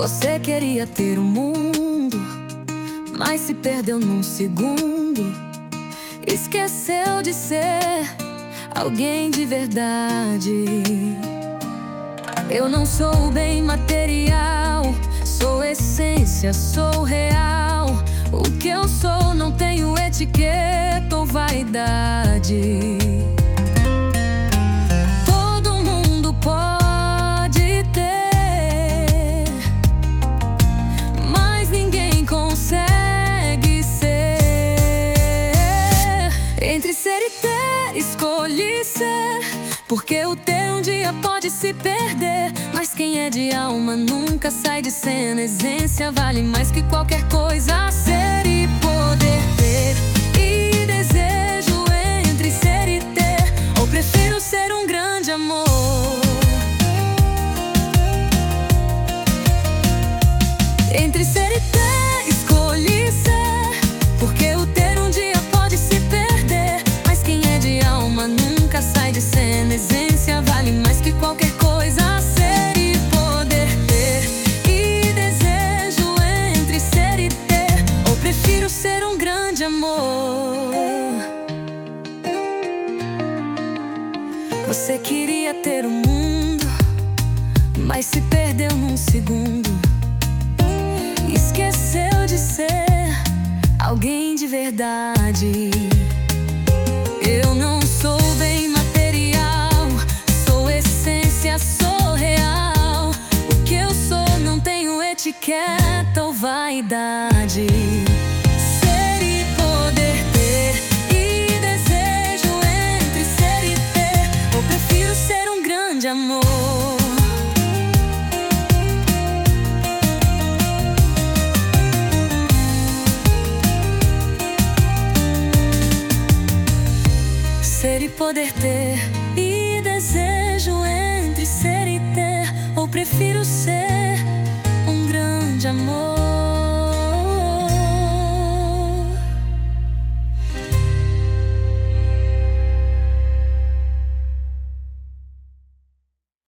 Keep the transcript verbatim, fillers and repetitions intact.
Você queria ter o mundo, mas se perdeu num segundo. Esqueceu de ser alguém de verdade. Eu não sou bem material, sou essência, sou real. O que eu sou não tenho etiqueta ou vaidade. Todo mundo pode ter, mas ninguém consegue ser. Entre ser e ter, escolhi ser, porque o ter um dia pode se perder. Mas quem é de alma nunca sai de cena. Essência vale mais que qualquer coisa. Ser e poder ter, e desejo entre ser e ter, ou prefiro ser um grande amor. Entre ser e ter, escolhi ser, porque o ter um dia pode se perder. Mas quem é de alma nunca sai de cena. Essência vale mais que qualquer coisa. Ser e poder ter, e desejo entre ser e ter, ou prefiro ser um grande amor. Você queria ter o mundo, mas se perdeu num segundo. Esqueceu de ser alguém de verdade. Eu não sou bem material, sou essência, sou real. O que eu sou não tenho etiqueta ou vaidade. Ser e poder ter, e desejo entre ser e ter, ou prefiro ser um grande amor. Ser e poder ter,